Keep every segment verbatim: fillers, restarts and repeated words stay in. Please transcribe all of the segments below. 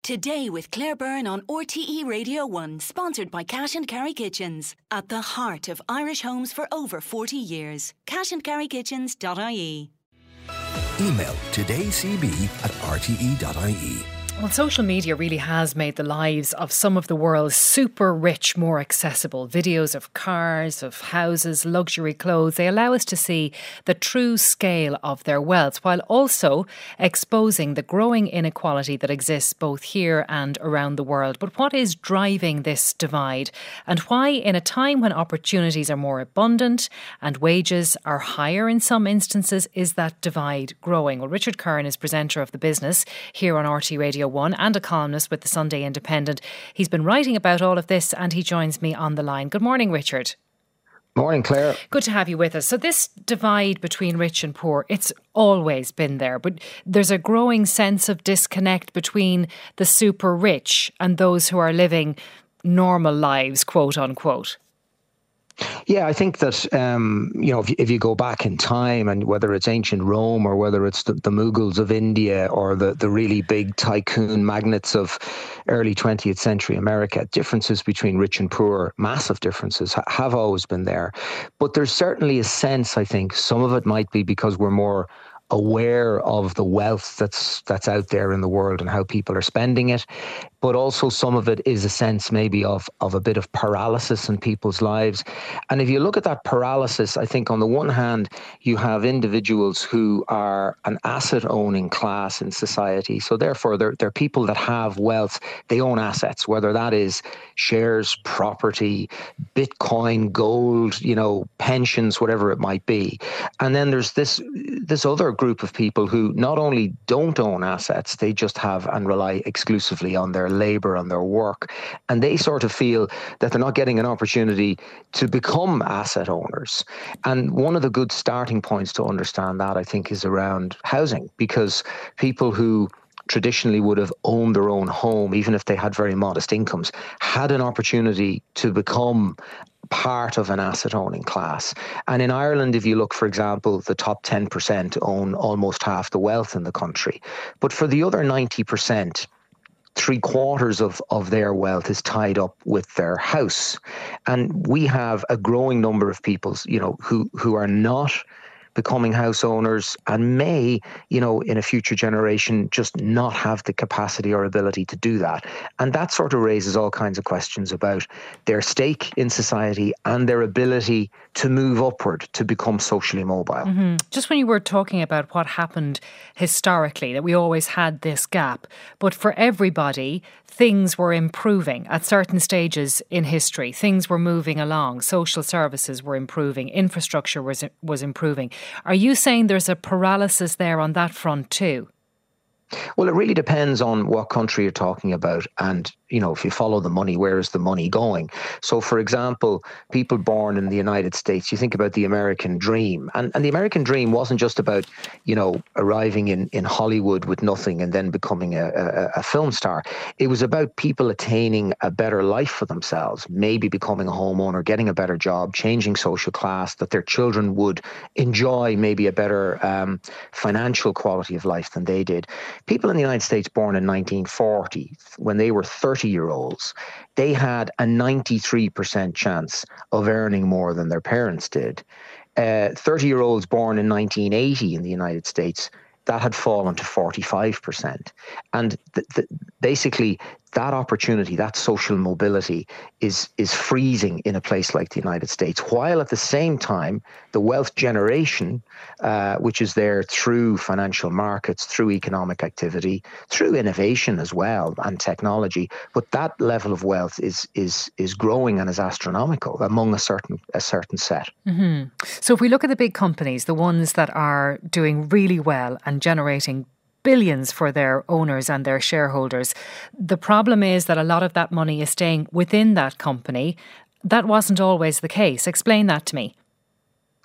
Today with Claire Byrne on R T E Radio one, sponsored by Cash and Carry Kitchens. At the heart of Irish homes for over forty years. cash and carry kitchens dot I E. Email todaycb at r t e dot i e. Well, social media really has made the lives of some of the world's super rich more accessible. Videos of cars, of houses, luxury clothes, they allow us to see the true scale of their wealth, while also exposing the growing inequality that exists both here and around the world. But what is driving this divide? And why, in a time when opportunities are more abundant and wages are higher in some instances, is that divide growing? Well, Richard Kern is presenter of The Business here on R T Radio one and a columnist with the Sunday Independent. He's been writing about all of this and he joins me on the line. Good morning, Richard. Morning, Claire. Good to have you with us. So this divide between rich and poor, it's always been there, but there's a growing sense of disconnect between the super rich and those who are living normal lives, quote unquote. Yeah, I think that, um, you know, if you, if you go back in time, and whether it's ancient Rome or whether it's the, the Mughals of India or the, the really big tycoon magnates of early twentieth century America, differences between rich and poor, massive differences, ha- have always been there. But there's certainly a sense, I think, some of it might be because we're more aware of the wealth that's that's out there in the world and how people are spending it. But also some of it is a sense maybe of, of a bit of paralysis in people's lives. And if you look at that paralysis, I think on the one hand, you have individuals who are an asset-owning class in society. So therefore, they're, they're people that have wealth. They own assets, whether that is shares, property, Bitcoin, gold, you know, pensions, whatever it might be. And then there's this this other group of people who not only don't own assets, they just have and rely exclusively on their labour and their work. And they sort of feel that they're not getting an opportunity to become asset owners. And one of the good starting points to understand that, I think, is around housing, because people who traditionally would have owned their own home, even if they had very modest incomes, had an opportunity to become part of an asset owning class. And in Ireland, if you look, for example, the top ten percent own almost half the wealth in the country. But for the other ninety percent, three quarters of, of their wealth is tied up with their house. And we have a growing number of people, you know, who, who are not becoming house owners and may, you know, in a future generation, just not have the capacity or ability to do that. And that sort of raises all kinds of questions about their stake in society and their ability to move upward, to become socially mobile. Mm-hmm. Just when you were talking about what happened historically, that we always had this gap, but for everybody, things were improving at certain stages in history. Things were moving along. Social services were improving. Infrastructure was was improving. Are you saying there's a paralysis there on that front too? Well, it really depends on what country you're talking about. And, you know, if you follow the money, where is the money going? So, for example, people born in the United States, you think about the American dream. And, and the American dream wasn't just about, you know, arriving in, in Hollywood with nothing and then becoming a, a, a film star. It was about people attaining a better life for themselves, maybe becoming a homeowner, getting a better job, changing social class, that their children would enjoy maybe a better um, financial quality of life than they did. People in the United States born in nineteen forty, when they were thirty-year-olds, they had a ninety-three percent chance of earning more than their parents did. Uh, thirty-year-olds born in nineteen eighty in the United States, that had fallen to forty-five percent. And th- th- basically, that opportunity, that social mobility is is freezing in a place like the United States, while at the same time, the wealth generation, uh, which is there through financial markets, through economic activity, through innovation as well, and technology, but that level of wealth is is is growing and is astronomical among a certain a certain set. Mm-hmm. So if we look at the big companies, the ones that are doing really well and generating billions for their owners and their shareholders, the problem is that a lot of that money is staying within that company. That wasn't always the case. Explain that to me.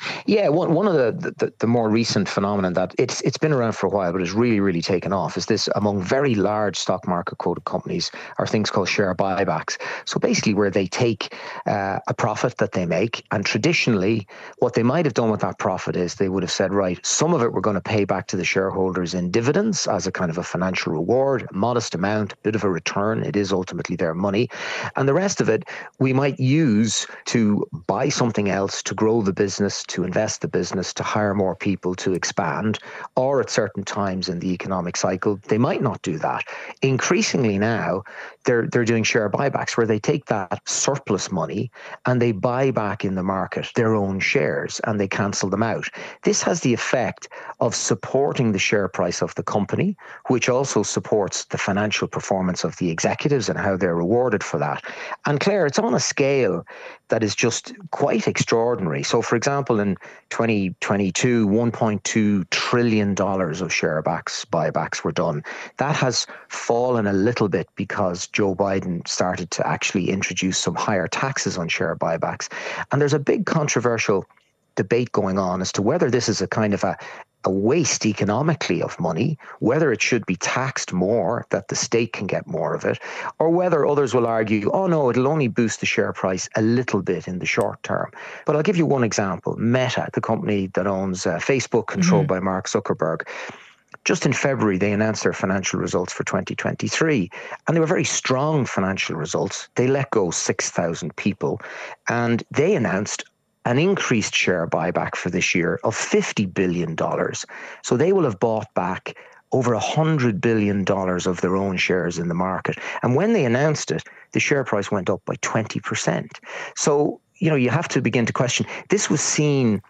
Yeah, one one of the, the, the more recent phenomenon that it's it's been around for a while, but it's really, really taken off is this among very large stock market quoted companies are things called share buybacks. So basically where they take uh, a profit that they make, and traditionally what they might have done with that profit is they would have said, right, some of it we're going to pay back to the shareholders in dividends as a kind of a financial reward, a modest amount, a bit of a return. It is ultimately their money. And the rest of it we might use to buy something else, to grow the business, to invest the business, to hire more people, to expand, or at certain times in the economic cycle, they might not do that. Increasingly now, they're they're doing share buybacks where they take that surplus money and they buy back in the market their own shares and they cancel them out. This has the effect of supporting the share price of the company, which also supports the financial performance of the executives and how they're rewarded for that. And Claire, it's on a scale that is just quite extraordinary. So, for example, in twenty twenty-two, one point two trillion dollars of share backs, buybacks were done. That has fallen a little bit because Joe Biden started to actually introduce some higher taxes on share buybacks. And there's a big controversial debate going on as to whether this is a kind of a a waste economically of money, whether it should be taxed more, that the state can get more of it, or whether others will argue, oh no, it'll only boost the share price a little bit in the short term. But I'll give you one example. Meta, the company that owns uh, Facebook, controlled mm-hmm. by Mark Zuckerberg. Just in February, they announced their financial results for twenty twenty-three, and they were very strong financial results. They let go six thousand people, and they announced an increased share buyback for this year of fifty billion dollars. So they will have bought back over one hundred billion dollars of their own shares in the market. And when they announced it, the share price went up by twenty percent. So, you know, you have to begin to question, this was seen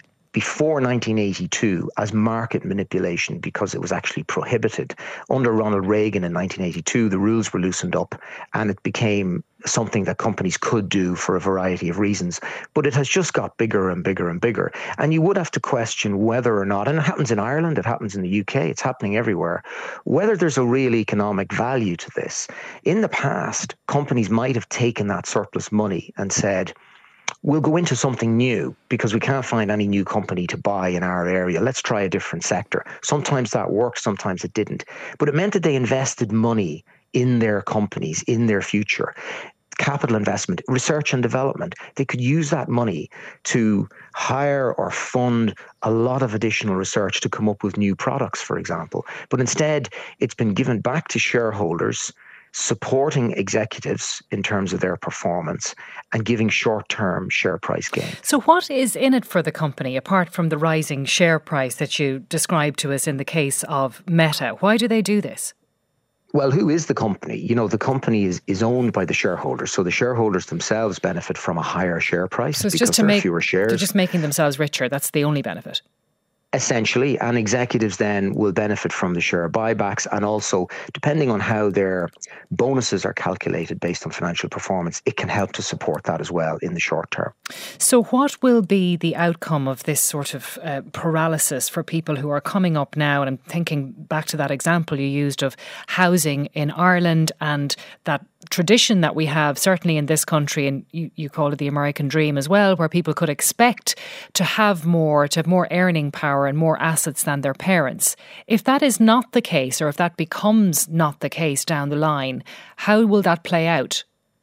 before nineteen eighty-two as market manipulation because it was actually prohibited. Under Ronald Reagan in nineteen eighty-two, the rules were loosened up and it became something that companies could do for a variety of reasons. But it has just got bigger and bigger and bigger. And you would have to question whether or not, and it happens in Ireland, it happens in the U K, it's happening everywhere, whether there's a real economic value to this. In the past, companies might have taken that surplus money and said, we'll go into something new because we can't find any new company to buy in our area. Let's try a different sector. Sometimes that worked, sometimes it didn't. But it meant that they invested money in their companies, in their future. Capital investment, research and development. They could use that money to hire or fund a lot of additional research to come up with new products, for example. But instead, it's been given back to shareholders, supporting executives in terms of their performance and giving short-term share price gain. So what is in it for the company, apart from the rising share price that you described to us in the case of Meta? Why do they do this? Well, who is the company? You know, the company is, is owned by the shareholders. So the shareholders themselves benefit from a higher share price. So it's because just to there make, are fewer shares. They're just making themselves richer. That's the only benefit. Essentially, and executives then will benefit from the share buybacks, and also, depending on how their bonuses are calculated based on financial performance, it can help to support that as well in the short term. So what will be the outcome of this sort of uh, paralysis for people who are coming up now? And I'm thinking back to that example you used of housing in Ireland and that tradition that we have, certainly in this country, and you, you call it the American dream as well, where people could expect to have more, to have more earning power and more assets than their parents. If that is not the case, or if that becomes not the case down the line, how will that play out?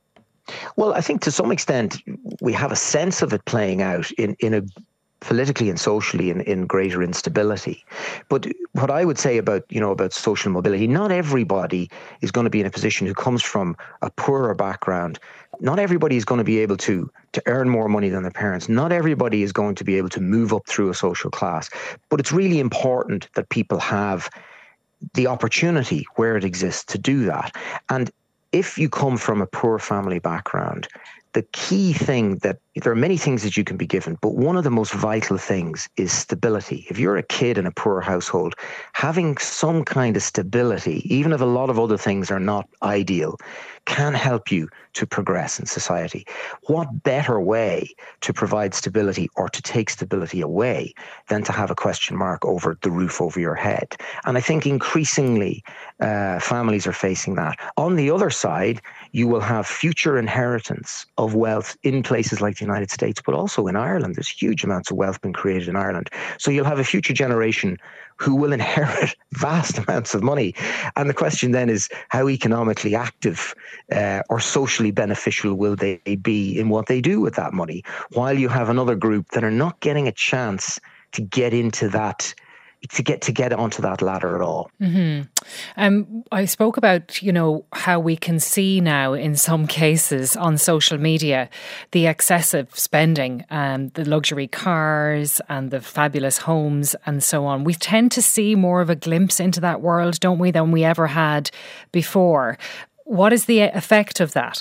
Well, I think to some extent we have a sense of it playing out in, in a politically and socially in, in greater instability. But what I would say about, you know, about social mobility, not everybody is going to be in a position who comes from a poorer background. Not everybody is going to be able to, to earn more money than their parents. Not everybody is going to be able to move up through a social class. But it's really important that people have the opportunity where it exists to do that. And if you come from a poor family background, the key thing that there are many things that you can be given, but one of the most vital things is stability. If you're a kid in a poor household, having some kind of stability, even if a lot of other things are not ideal, can help you to progress in society. What better way to provide stability or to take stability away than to have a question mark over the roof over your head? And I think increasingly uh, families are facing that. On the other side, you will have future inheritance of wealth in places like the the United States, but also in Ireland. There's huge amounts of wealth being created in Ireland. So you'll have a future generation who will inherit vast amounts of money. And the question then is, how economically active uh, or socially beneficial will they be in what they do with that money? While you have another group that are not getting a chance to get into that, to get to get onto that ladder at all. Mm-hmm. Um, I spoke about, you know, how we can see now in some cases on social media the excessive spending and the luxury cars and the fabulous homes and so on. We tend to see more of a glimpse into that world, don't we, than we ever had before. What is the effect of that?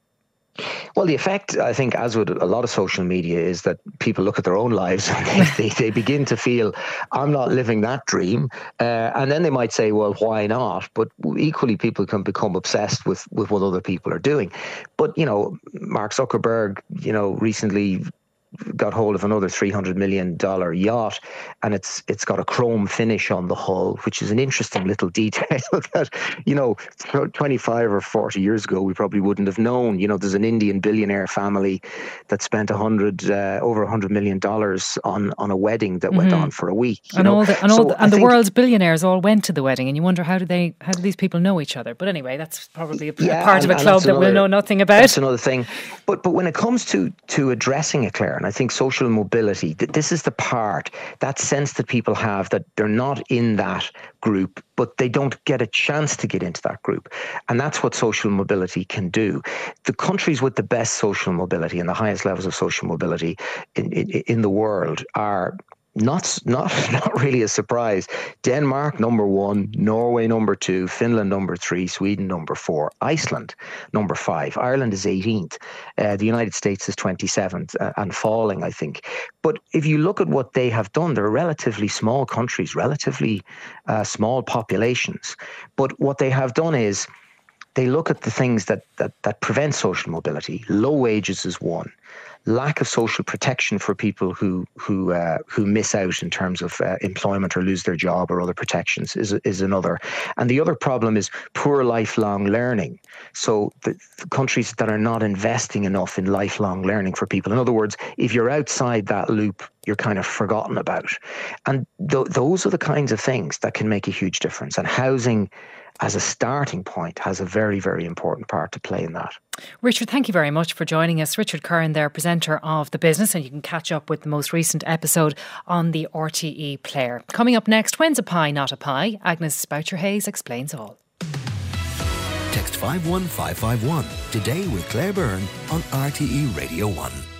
Well, the effect, I think, as with a lot of social media, is that people look at their own lives and they, they, they begin to feel, I'm not living that dream. Uh, and then they might say, well, why not? But equally, people can become obsessed with, with what other people are doing. But, you know, Mark Zuckerberg, you know, recently got hold of another three hundred million dollars yacht, and it's it's got a chrome finish on the hull, which is an interesting little detail that, you know, twenty-five or forty years ago, we probably wouldn't have known. You know, there's an Indian billionaire family that spent a hundred, uh, over a hundred million dollars on, on a wedding that mm-hmm. went on for a week. You and know? all the, and, all so the, and the think, world's billionaires all went to the wedding, and you wonder, how do they, how do these people know each other? But anyway, that's probably a, yeah, a part and, of a club that we'll know nothing about. That's another thing. But, but when it comes to, to addressing it, Claire, and I think social mobility, this is the part, that sense that people have that they're not in that group, but they don't get a chance to get into that group. And that's what social mobility can do. The countries with the best social mobility and the highest levels of social mobility in, in, in the world are Not, not, not really a surprise. Denmark, number one. Norway, number two. Finland, number three. Sweden, number four. Iceland, number five. Ireland is eighteenth. Uh, the United States is twenty-seventh uh, and falling, I think. But if you look at what they have done, they're relatively small countries, relatively uh, small populations. But what they have done is they look at the things that, that, that prevent social mobility. Low wages is one. Lack of social protection for people who who uh, who miss out in terms of uh, employment or lose their job or other protections is is another. And the other problem is poor lifelong learning. So the, the countries that are not investing enough in lifelong learning for people. In other words, if you're outside that loop, you're kind of forgotten about. And th- those are the kinds of things that can make a huge difference. And housing, as a starting point, has a very, very important part to play in that. Richard, thank you very much for joining us. Richard Curran there, presenter of The Business, and you can catch up with the most recent episode on the R T E player. Coming up next, when's a pie not a pie? Agnes Boucher-Hayes explains all. Text five one five five one today with Claire Byrne on R T E Radio one.